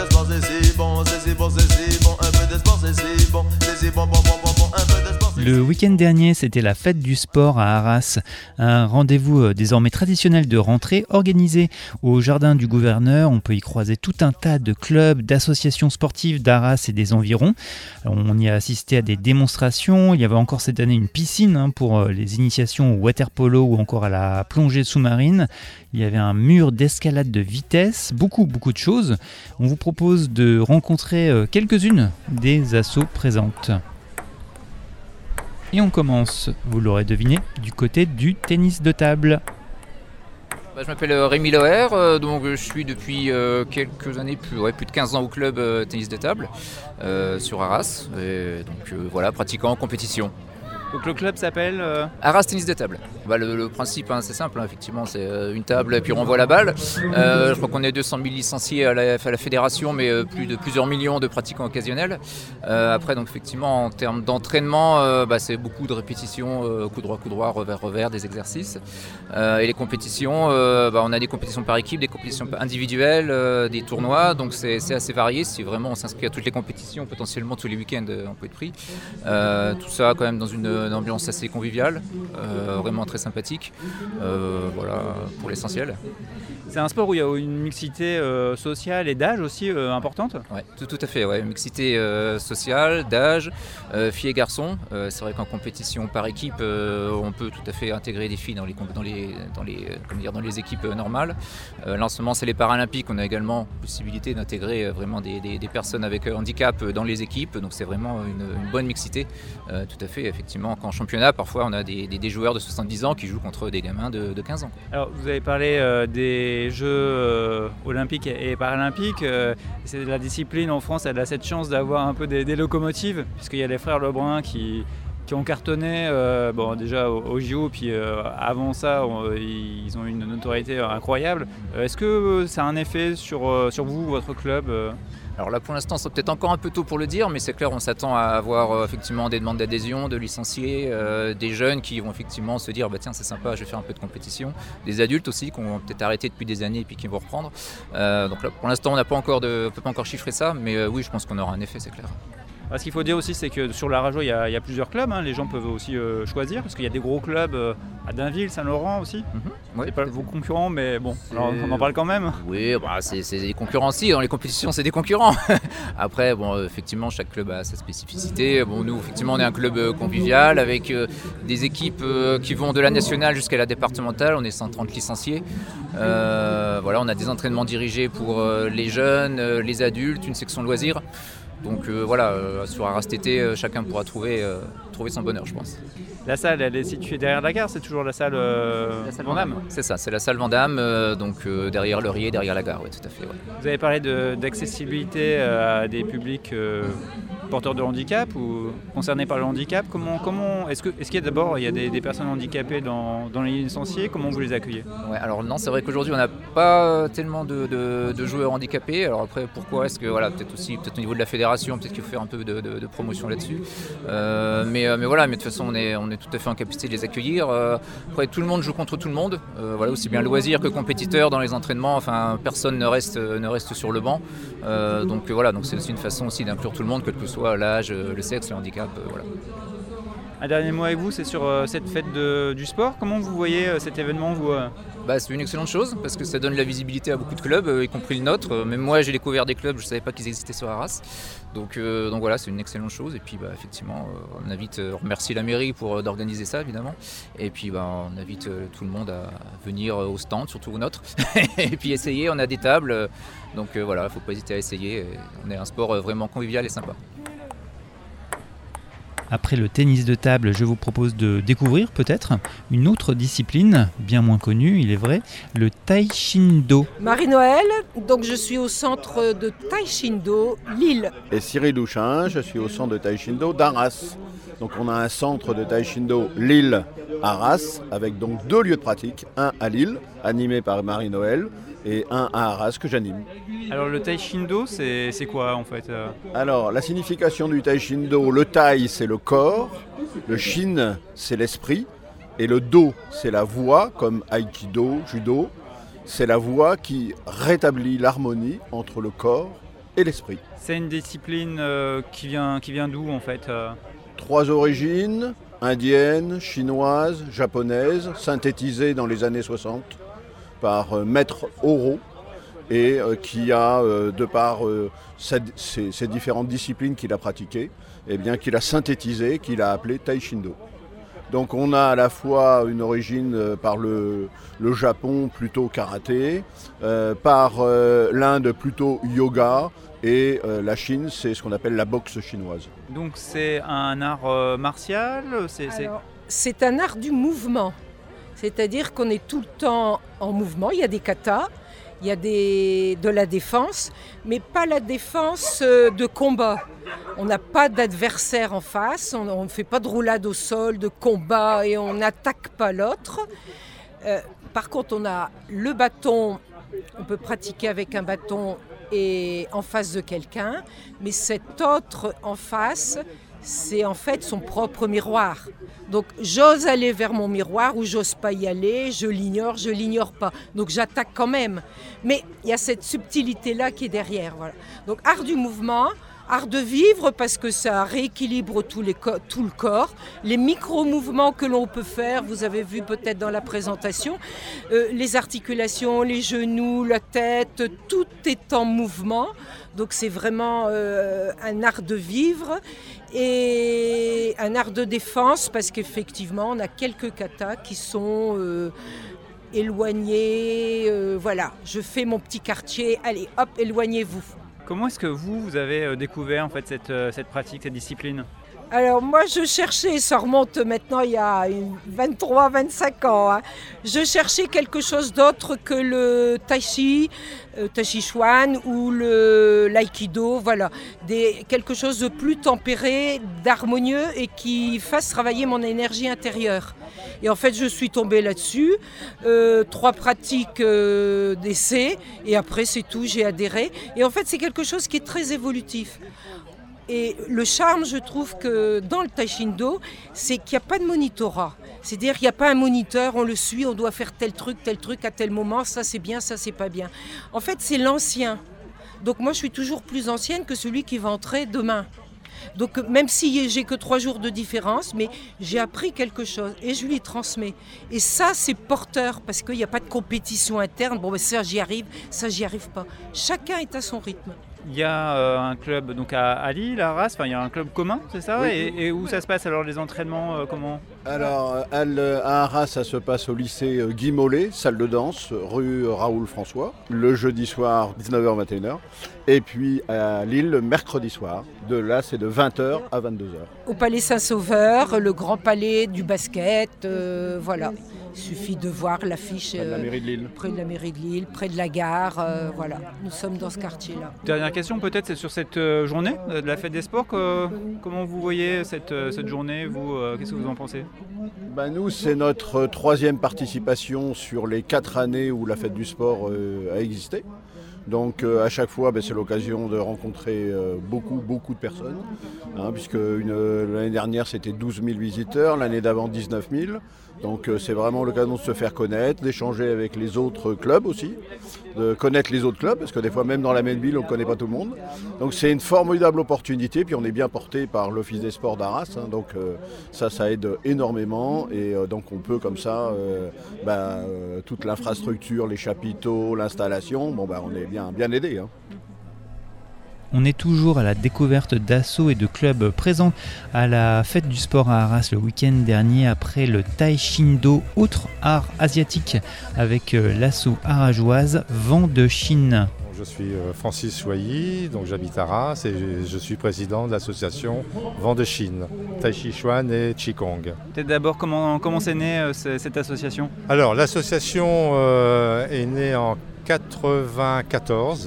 de sport c'est si bon, c'est si bon, c'est si bon. Un peu de sport c'est si bon, c'est si bon, bon, bon, bon, bon. Un peu de sport. Le week-end dernier, c'était la fête du sport à Arras, un rendez-vous désormais traditionnel de rentrée organisé au jardin du gouverneur. On peut y croiser tout un tas de clubs, d'associations sportives d'Arras et des environs. Alors, on y a assisté à des démonstrations. Il y avait encore cette année une piscine pour les initiations au water-polo ou encore à la plongée sous-marine. Il y avait un mur d'escalade de vitesse, beaucoup de choses. On vous propose de rencontrer quelques-unes des assos présentes. Et on commence, vous l'aurez deviné, du côté du tennis de table. Je m'appelle Rémi Loher, donc je suis depuis quelques années, plus de 15 ans au club tennis de table sur Arras. Et donc voilà, pratiquant en compétition. Donc le club s'appelle Arras tennis de table. Le principe c'est simple, effectivement, c'est une table et puis on renvoie la balle. Je crois qu'on est 200 000 licenciés à la fédération, mais plusieurs millions de pratiquants occasionnels. Après, donc effectivement, en termes d'entraînement, c'est beaucoup de répétitions, coup droit, revers, des exercices. Et les compétitions, on a des compétitions par équipe, des compétitions individuelles, des tournois, donc c'est assez varié. Si vraiment on s'inscrit à toutes les compétitions, potentiellement tous les week-ends, on peut être pris. Tout ça quand même dans une ambiance assez conviviale, vraiment très sympathique, voilà pour l'essentiel. C'est un sport où il y a une mixité sociale et d'âge aussi importante. Ouais, tout à fait, une mixité sociale, d'âge, filles et garçons. C'est vrai qu'en compétition par équipe, on peut tout à fait intégrer des filles dans les équipes normales. Là en ce moment c'est les Paralympiques, on a également possibilité d'intégrer vraiment des personnes avec handicap dans les équipes, donc c'est vraiment une bonne mixité. Tout à fait, effectivement, qu'en championnat parfois on a des joueurs de 70 ans qui jouent contre des gamins de 15 ans. Alors vous avez parlé des Jeux olympiques et paralympiques. C'est la discipline en France, elle a cette chance d'avoir un peu des locomotives, puisqu'il y a les frères Lebrun qui ont cartonné déjà au JO, puis avant ça ils ont une notoriété incroyable. Est-ce que ça a un effet sur vous, votre club Alors là pour l'instant c'est peut-être encore un peu tôt pour le dire, mais c'est clair, on s'attend à avoir effectivement des demandes d'adhésion, de licenciés, des jeunes qui vont effectivement se dire tiens c'est sympa, je vais faire un peu de compétition, des adultes aussi qui ont peut-être arrêté depuis des années et puis qui vont reprendre. Donc là pour l'instant on ne peut pas encore chiffrer ça, mais oui je pense qu'on aura un effet, c'est clair. Ce qu'il faut dire aussi, c'est que sur la Rajo, il y a plusieurs clubs. Les gens peuvent aussi choisir, parce qu'il y a des gros clubs à Dainville, Saint-Laurent aussi. Ouais. C'est pas vos concurrents, mais bon, alors, on en parle quand même. Oui, c'est des concurrents aussi. Dans les compétitions, c'est des concurrents. Après, effectivement, chaque club a sa spécificité. Nous, effectivement, on est un club convivial avec des équipes qui vont de la nationale jusqu'à la départementale. On est 130 licenciés. On a des entraînements dirigés pour les jeunes, les adultes, une section loisirs. Donc sur Arras TT, chacun pourra trouver son bonheur, je pense. La salle, elle est située derrière la gare, c'est toujours la salle Vendôme. C'est ça, c'est la salle Vendôme, derrière Laurier, derrière la gare, oui, tout à fait. Ouais. Vous avez parlé d'accessibilité à des publics porteurs de handicap ou concernés par le handicap. Comment est-ce qu'il y a d'abord des personnes handicapées dans les licenciés? Comment vous les accueillez? Ouais, alors non, c'est vrai qu'aujourd'hui on n'a pas tellement de joueurs handicapés. Alors après, pourquoi est-ce que peut-être au niveau de la fédération, peut-être qu'il faut faire un peu de promotion là-dessus. Mais de toute façon on est tout à fait en capacité de les accueillir. Après, tout le monde joue contre tout le monde, aussi bien loisir que compétiteur dans les entraînements. Enfin, personne ne reste sur le banc. Donc c'est aussi une façon aussi d'inclure tout le monde, quel que soit l'âge, le sexe, le handicap. Un dernier mot avec vous, c'est sur cette fête du sport. Comment vous voyez cet événement, vous C'est une excellente chose parce que ça donne la visibilité à beaucoup de clubs, y compris le nôtre. Même moi, j'ai découvert des clubs, je ne savais pas qu'ils existaient sur Arras. Donc voilà, c'est une excellente chose. Et puis effectivement, on remercie la mairie d'organiser ça, évidemment. Et puis on invite tout le monde à venir au stand, surtout au nôtre. Et puis essayer, on a des tables. Donc il ne faut pas hésiter à essayer. On est un sport vraiment convivial et sympa. Après le tennis de table, je vous propose de découvrir peut-être une autre discipline, bien moins connue, il est vrai, le taekwondo. Marie-Noël, donc je suis au centre de taekwondo Lille. Et Cyril Douchin, je suis au centre de taekwondo d'Arras. Donc on a un centre de taekwondo Lille-Arras, avec donc 2 lieux de pratique, un à Lille, animé par Marie-Noël, et un à Arras que j'anime. Alors le taekwondo, c'est quoi en fait Alors la signification du taekwondo, le tai c'est le corps, le shin c'est l'esprit, et le do c'est la voix, comme aikido, judo, c'est la voix qui rétablit l'harmonie entre le corps et l'esprit. C'est une discipline qui vient d'où en fait 3 origines, indienne, chinoise, japonaise, synthétisées dans les années 60 par Maître Oro, et qui a, de par ces différentes disciplines qu'il a pratiquées, eh bien, qu'il a synthétisé, qu'il a appelé Taishindo. Donc on a à la fois une origine par le Japon plutôt karaté, par l'Inde plutôt yoga, et la Chine c'est ce qu'on appelle la boxe chinoise. Donc c'est un art martial C'est un art du mouvement, c'est-à-dire qu'on est tout le temps en mouvement, il y a des katas, il y a de la défense, mais pas la défense de combat. On n'a pas d'adversaire en face, on ne fait pas de roulade au sol, de combat, et on n'attaque pas l'autre. Par contre, on a le bâton, on peut pratiquer avec un bâton et en face de quelqu'un, mais cet autre en face, c'est en fait son propre miroir. Donc j'ose aller vers mon miroir ou j'ose pas y aller, je l'ignore pas. Donc j'attaque quand même. Mais il y a cette subtilité-là qui est derrière. Voilà. Donc art du mouvement, art de vivre parce que ça rééquilibre tout le corps. Les micro-mouvements que l'on peut faire, vous avez vu peut-être dans la présentation, les articulations, les genoux, la tête, tout est en mouvement. Donc c'est vraiment un art de vivre et un art de défense parce qu'effectivement on a quelques katas qui sont éloignés. Voilà, je fais mon petit quartier, allez hop, éloignez-vous. Comment est-ce que vous avez découvert en fait cette pratique, cette discipline ? Alors moi je cherchais, ça remonte maintenant il y a 23-25 ans, hein. Je cherchais quelque chose d'autre que le tai chi chuan ou l'aïkido, voilà, quelque chose de plus tempéré, d'harmonieux et qui fasse travailler mon énergie intérieure. Et en fait je suis tombée là-dessus, 3 pratiques d'essai et après c'est tout, j'ai adhéré. Et en fait c'est quelque chose qui est très évolutif. Et le charme, je trouve que dans le Taishindo, c'est qu'il n'y a pas de monitorat. C'est-à-dire qu'il n'y a pas un moniteur, on le suit, on doit faire tel truc à tel moment, ça c'est bien, ça c'est pas bien. En fait, c'est l'ancien. Donc moi, je suis toujours plus ancienne que celui qui va entrer demain. Donc même si j'ai que 3 jours de différence, mais j'ai appris quelque chose et je lui transmets. Et ça, c'est porteur parce qu'il n'y a pas de compétition interne. Bon, ben ça j'y arrive pas. Chacun est à son rythme. Il y a un club donc à Lille, à Arras, il y a un club commun, c'est ça ? Oui. Et où ça se passe alors les entraînements comment ? Alors à Arras, ça se passe au lycée Guy Mollet, salle de danse, rue Raoul François, le jeudi soir 19h-21h. Et puis à Lille, le mercredi soir, de là c'est de 20h à 22h. Au Palais Saint-Sauveur, le grand palais du basket, voilà. Il suffit de voir l'affiche près de la mairie de Lille. Près de la mairie de Lille, près de la gare, voilà. Nous sommes dans ce quartier-là. Dernière question peut-être, c'est sur cette journée de la fête des sports. Comment vous voyez cette journée, vous, qu'est-ce que vous en pensez ? Nous, c'est notre 3e participation sur les 4 années où la fête du sport a existé. Donc à chaque fois, c'est l'occasion de rencontrer beaucoup de personnes, puisque l'année dernière c'était 12 000 visiteurs, l'année d'avant 19 000. Donc c'est vraiment l'occasion de se faire connaître, d'échanger avec les autres clubs aussi, de connaître les autres clubs, parce que des fois même dans la même ville on ne connaît pas tout le monde. Donc c'est une formidable opportunité, puis on est bien porté par l'Office des sports d'Arras, donc ça aide énormément, et donc on peut comme ça, toute l'infrastructure, les chapiteaux, l'installation, on est bien aidé. On est toujours à la découverte d'assauts et de clubs présents à la fête du sport à Arras le week-end dernier après le Taishindo, autre art asiatique avec l'assaut arageoise Vent de Chine. Je suis Francis Choilly, donc j'habite à Arras et je suis président de l'association Vent de Chine, Tai Chi Chuan et Qigong. Peut-être d'abord comment c'est né cette association ? Alors l'association est née en 1994.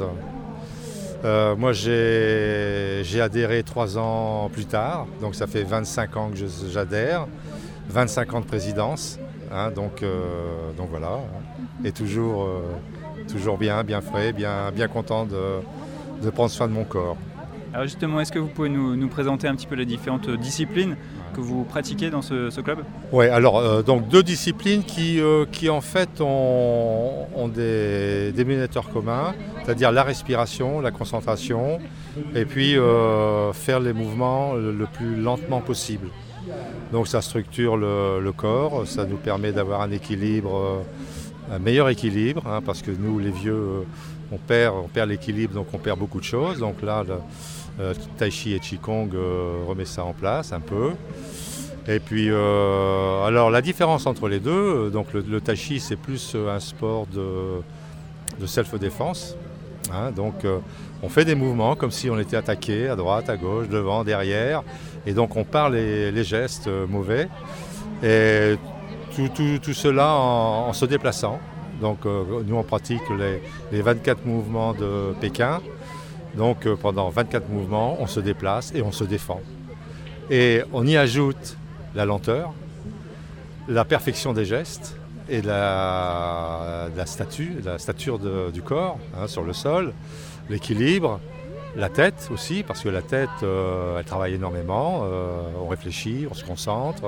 Moi j'ai adhéré 3 ans plus tard, donc ça fait 25 ans que j'adhère, 25 ans de présidence, donc voilà, et toujours bien frais, bien content de prendre soin de mon corps. Alors justement, est-ce que vous pouvez nous présenter un petit peu les différentes disciplines que vous pratiquez dans ce club ? Oui, alors donc 2 disciplines qui en fait ont des dénominateurs communs, c'est-à-dire la respiration, la concentration, et puis faire les mouvements le plus lentement possible. Donc ça structure le corps, ça nous permet d'avoir un équilibre, un meilleur équilibre, hein, parce que nous les vieux, on perd l'équilibre, donc on perd beaucoup de choses. Donc là, Tai Chi et Qigong remet ça en place un peu. Et puis, alors la différence entre les deux, donc le Tai Chi c'est plus un sport de self-défense. Hein, donc on fait des mouvements comme si on était attaqué à droite, à gauche, devant, derrière. Et donc on part les gestes mauvais. Et tout cela en se déplaçant. Donc nous on pratique les 24 mouvements de Pékin. Donc pendant 24 mouvements, on se déplace et on se défend. Et on y ajoute la lenteur, la perfection des gestes et la stature du corps, hein, sur le sol, l'équilibre, la tête aussi, parce que la tête, elle travaille énormément, on réfléchit, on se concentre,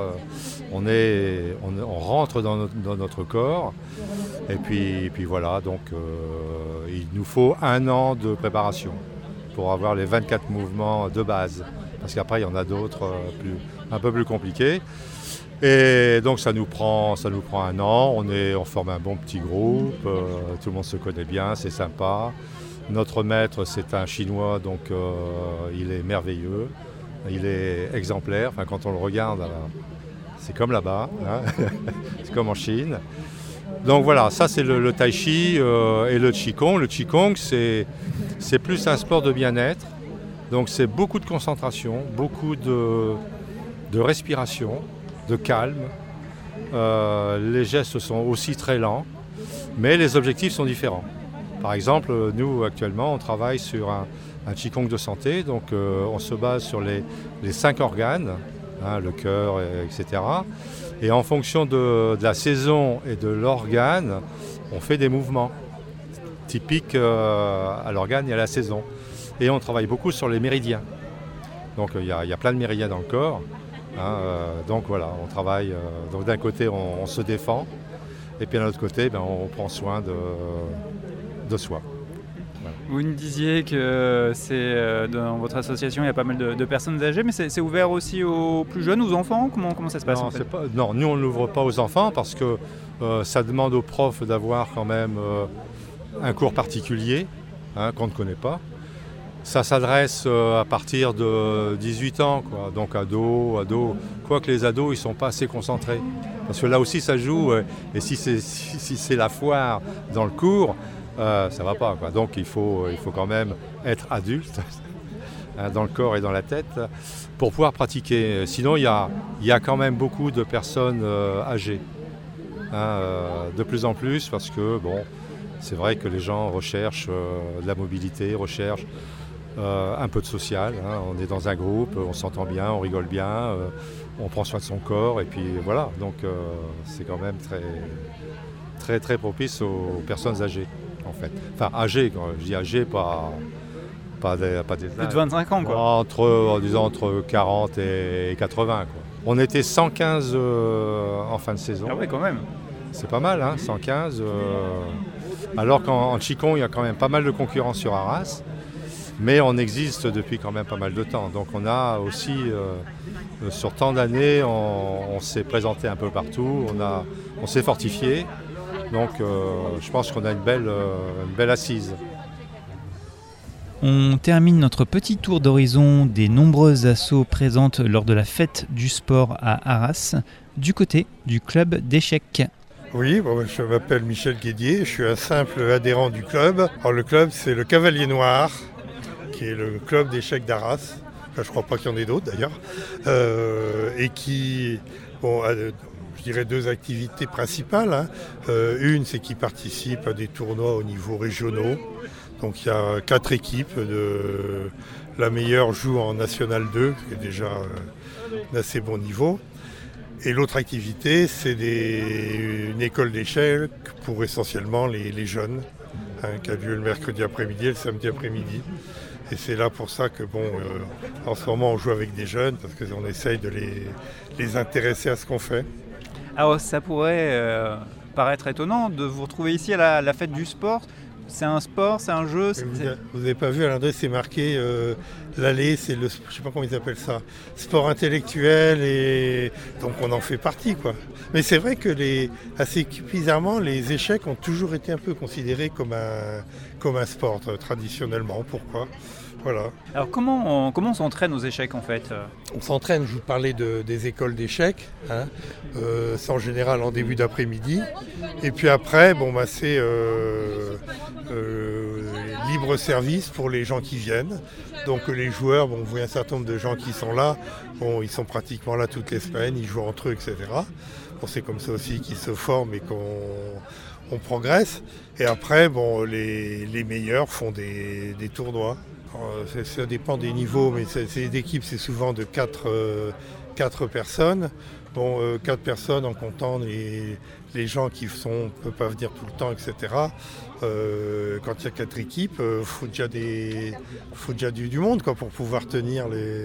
on rentre dans notre corps. Et puis voilà, donc il nous faut 1 an de préparation pour avoir les 24 mouvements de base. Parce qu'après, il y en a d'autres un peu plus compliqués. Et donc ça nous prend 1 an, on forme un bon petit groupe, tout le monde se connaît bien, c'est sympa. Notre maître, c'est un Chinois, donc il est merveilleux, il est exemplaire. Enfin, quand on le regarde, c'est comme là-bas, hein. C'est comme en Chine. Donc voilà, ça c'est le Tai Chi et le Qigong. Le Qigong, c'est plus un sport de bien-être. Donc c'est beaucoup de concentration, beaucoup de respiration, de calme. Les gestes sont aussi très lents, mais les objectifs sont différents. Par exemple, nous actuellement, on travaille sur un Qigong de santé, donc on se base sur les 5 organes, hein, le cœur, etc. Et en fonction de la saison et de l'organe, on fait des mouvements typiques à l'organe et à la saison. Et on travaille beaucoup sur les méridiens. Donc il y a plein de méridiens dans le corps. Hein, donc voilà, on travaille. Donc d'un côté, on se défend, et puis de l'autre côté, on prend soin de soi. Voilà. Vous nous disiez que dans votre association, il y a pas mal de personnes âgées, mais c'est ouvert aussi aux plus jeunes, aux enfants ? Comment ça se passe ? Non, nous on ne l'ouvre pas aux enfants parce que ça demande aux profs d'avoir quand même un cours particulier, hein, qu'on ne connaît pas. Ça s'adresse à partir de 18 ans, quoi. Donc ados. Quoique les ados, ils ne sont pas assez concentrés. Parce que là aussi, ça joue. Et si c'est la foire dans le cours, ça ne va pas, quoi. Donc il faut quand même être adulte, hein, dans le corps et dans la tête, pour pouvoir pratiquer. Sinon, il y a quand même beaucoup de personnes âgées. Hein, de plus en plus, parce que c'est vrai que les gens recherchent de la mobilité, recherchent un peu de social, hein. On est dans un groupe, on s'entend bien, on rigole bien, on prend soin de son corps, et puis voilà, donc c'est quand même très, très, très propice aux personnes âgées, en fait. Enfin, âgées, quand je dis âgées, pas des plus de 25 ans, quoi. Entre 40 et 80, quoi. On était 115 en fin de saison. Ah oui, quand même. C'est pas mal, hein, 115. Alors qu'en Qigong, il y a quand même pas mal de concurrence sur Arras. Mais on existe depuis quand même pas mal de temps. Donc on a aussi, sur tant d'années, on s'est présenté un peu partout, on s'est fortifié. Donc je pense qu'on a une belle assise. On termine notre petit tour d'horizon des nombreuses assos présentes lors de la fête du sport à Arras, du côté du club d'échecs. Oui, je m'appelle Michel Guédier, je suis un simple adhérent du club. Alors le club, c'est le Cavalier Noir, qui est le club d'échecs d'Arras. Enfin, je ne crois pas qu'il y en ait d'autres d'ailleurs. Et qui a, je dirais, 2 activités principales. Hein. Une, c'est qu'il participe à des tournois au niveau régionaux. Donc il y a 4 équipes. La meilleure joue en National 2, qui est déjà d'assez bon niveau. Et l'autre activité, c'est une école d'échecs pour essentiellement les jeunes, hein, qui a lieu le mercredi après-midi et le samedi après-midi. Et c'est là pour ça que en ce moment on joue avec des jeunes parce qu'on essaye de les intéresser à ce qu'on fait. Alors ça pourrait paraître étonnant de vous retrouver ici à la fête du sport. C'est un sport, c'est un jeu. Vous n'avez pas vu, à l'entrée, c'est marqué l'allée, c'est le, je ne sais pas comment ils appellent ça, sport intellectuel, et donc on en fait partie, quoi. Mais c'est vrai que assez bizarrement, les échecs ont toujours été un peu considérés comme un sport traditionnellement. Pourquoi ? Voilà. Alors comment on s'entraîne aux échecs en fait ? On s'entraîne, je vous parlais des écoles d'échecs, c'est en général en début d'après-midi. Et puis après, c'est libre service pour les gens qui viennent. Donc les joueurs, vous voyez un certain nombre de gens qui sont là, ils sont pratiquement là toutes les semaines, ils jouent entre eux, etc. C'est comme ça aussi qu'ils se forment et qu'on progresse. Et après, les meilleurs font des tournois. Ça dépend des niveaux, mais ces équipes, c'est souvent de 4 personnes. 4 personnes en comptant les gens qui ne peuvent pas venir tout le temps, etc. Quand il y a 4 équipes, il faut déjà du monde pour pouvoir tenir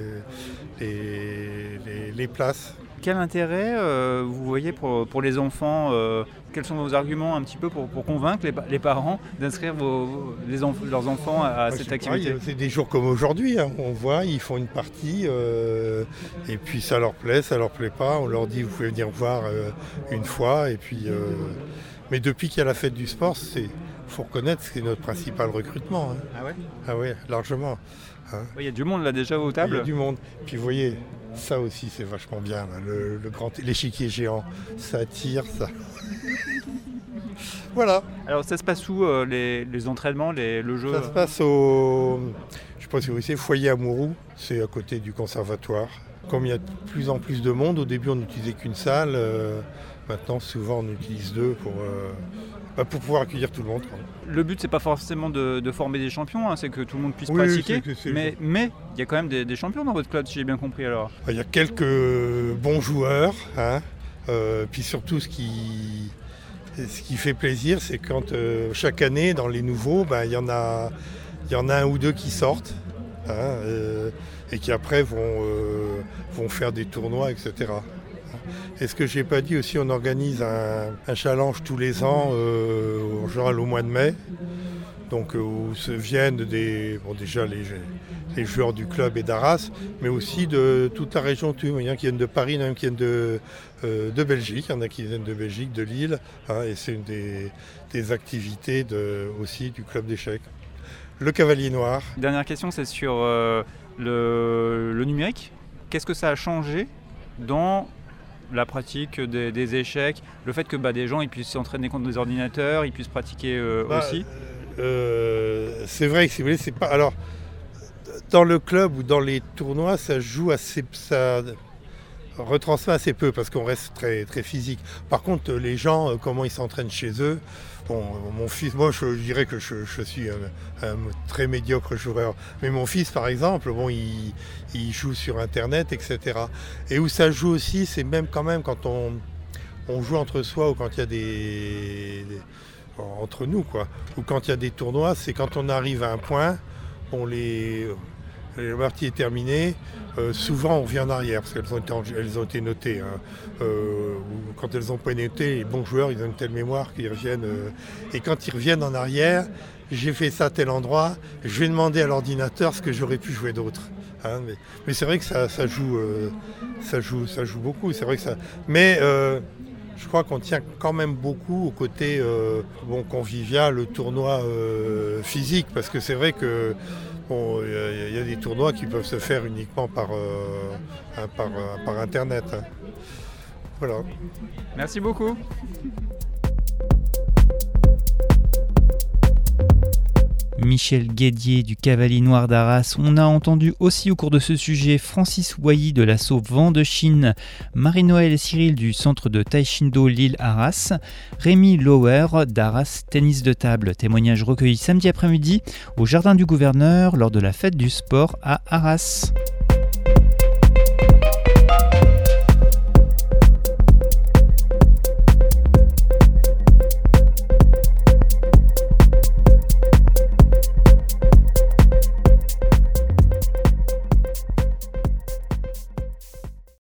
les places. Quel intérêt vous voyez pour les enfants quels sont vos arguments un petit peu pour convaincre les parents d'inscrire leurs enfants à cette activité ? C'est des jours comme aujourd'hui, on voit, ils font une partie et puis ça leur plaît pas, on leur dit vous pouvez venir voir une fois et puis mais depuis qu'il y a la fête du sport, faut reconnaître que c'est notre principal recrutement. Ah ouais ? Ah ouais, largement. Il y a du monde là déjà aux tables. Il y a du monde. Puis vous voyez, ça aussi c'est vachement bien, là, l'échiquier géant, ça attire, ça. Voilà. Alors ça se passe où les entraînements, le jeu ? Ça se passe au, je sais pas si vous savez, Foyer à Mourou, c'est à côté du conservatoire. Comme il y a de plus en plus de monde, au début on n'utilisait qu'une salle, maintenant souvent on utilise 2 pour pouvoir accueillir tout le monde. Le but c'est pas forcément de former des champions, c'est que tout le monde puisse pratiquer, mais il y a quand même des champions dans votre club si j'ai bien compris alors. Il y a quelques bons joueurs, puis surtout ce qui fait plaisir c'est quand chaque année dans les nouveaux, il y en a un ou 2 qui sortent et qui après vont faire des tournois, etc. Et ce que je n'ai pas dit aussi, on organise un challenge tous les ans, en général au mois de mai, donc où se viennent déjà les joueurs du club et d'Arras, mais aussi de toute la région. Il y en a qui viennent de Paris, il y en a qui viennent de Belgique, il y en a qui viennent de Belgique, de Lille, et c'est une des activités aussi du club d'échecs. Le Cavalier Noir. Dernière question, c'est sur le numérique. Qu'est-ce que ça a changé dans la pratique des échecs, le fait que des gens ils puissent s'entraîner contre des ordinateurs, ils puissent pratiquer aussi. C'est vrai que si vous voulez, c'est pas. Alors, dans le club ou dans les tournois, ça joue assez, ça retransmet assez peu parce qu'on reste très très physique. Par contre, les gens, comment ils s'entraînent chez eux. Mon fils, moi je dirais que je suis un très médiocre joueur, mais mon fils par exemple, il joue sur internet, etc. Et où ça joue aussi, c'est même quand on joue entre soi ou quand il y a entre nous quoi, ou quand il y a des tournois, c'est quand on arrive à un point, la partie est terminée, souvent on revient en arrière parce qu'elles ont été notées. Quand elles n'ont pas été notées, les bons joueurs ils ont une telle mémoire qu'ils reviennent. Et quand ils reviennent en arrière, j'ai fait ça à tel endroit, je vais demander à l'ordinateur ce que j'aurais pu jouer d'autre. Mais c'est vrai que ça joue beaucoup. C'est vrai que ça. Mais je crois qu'on tient quand même beaucoup au côté convivial, le tournoi physique, parce que c'est vrai que y a des tournois qui peuvent se faire uniquement par internet. Voilà. Merci beaucoup. Michel Guédier du Cavalier Noir d'Arras. On a entendu aussi au cours de ce sujet Francis Wailly de l'asso Vent de Chine, Marie-Noël et Cyril du centre de Taekwondo Lille-Arras, Rémi Lauer d'Arras Tennis de Table. Témoignage recueilli samedi après-midi au Jardin du Gouverneur lors de la fête du sport à Arras.